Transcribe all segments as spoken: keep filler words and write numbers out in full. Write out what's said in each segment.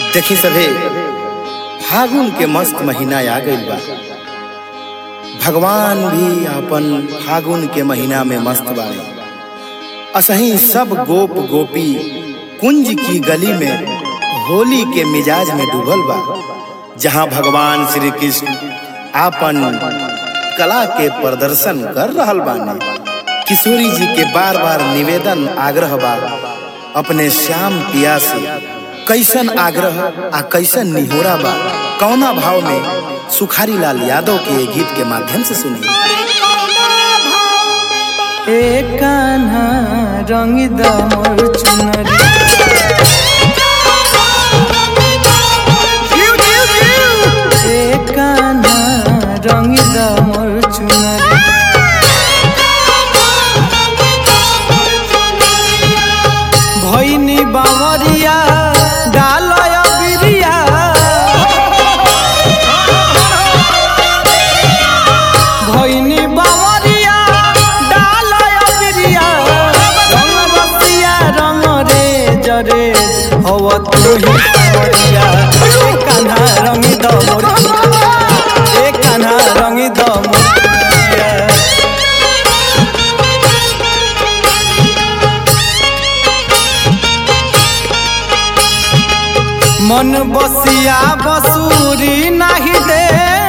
देखी सभे फागुन के मस्त महीना आ गइल बा। भगवान भी अपन फागुन के महीना में मस्त बाड़े। असही सब गोप गोपी कुंज की गली में होली के मिजाज में डूबल बा, जहां भगवान श्री कृष्ण आपन कला के प्रदर्शन कर रहल बाने। किशोरी जी के बार बार निवेदन आग्रह बा अपने श्याम पिया से, कैसन आग्रह आ कैसन निहोरा बा, कौना भाव में सुखारी लाल यादव के गीत के माध्यम से सुनी। ए कान्हा रंग द मोर चुनरी, ए कान्हा रंग द मोर चुनरी, भइनी बावरिया डालय बिरिया, भइनी बावरिया डालय बिरिया, रंग बसिया रंग रे जरे हव तोही सावरिया। ए कान्हा रंग द मोर चुनरिया, ए कान्हा रंग द मोर चुनरिया। मन बसिया बसूरी नाही दे,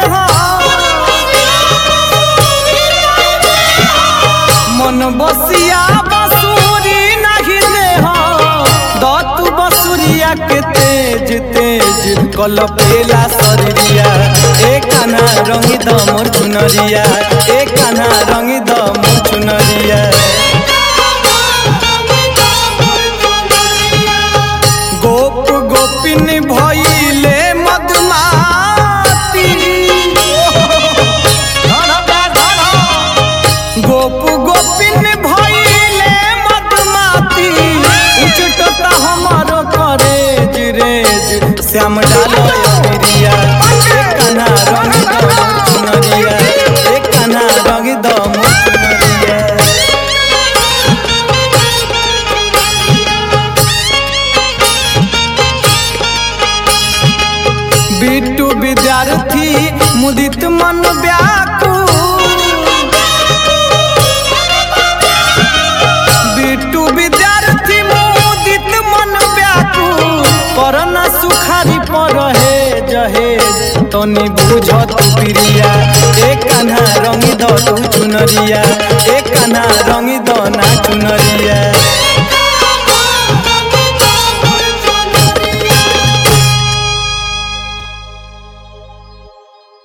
मन बसिया बसूरी नाही दे, दतु बसुरिया के तेज तेज कलपेला शरीरिया। ए कान्हा रंगी द मोर चुनरिया, ए कान्हा रंगी द मोर चुनरिया। गोप गोपिन भइले मधुमाती, गोप गोपिन भइले मधुमाती, उचटता हमरो करेज रेज श्याम डालय बिरिया। ए कान्हा रंग द मोर चुनरिया, ए कान्हा रंग द मोर चुनरिया। बिट्टू विद्यार्थी मुदित मन व्याकुल, बिट्टू विद्यार्थी मुदित मन व्याकुल, परन सुखारी पर हे जहेज तनी बुझत प्रिया। ए कान्हा रंगी द तू चुनरिया, ए कान्हा रंगी द ना चुनरिया।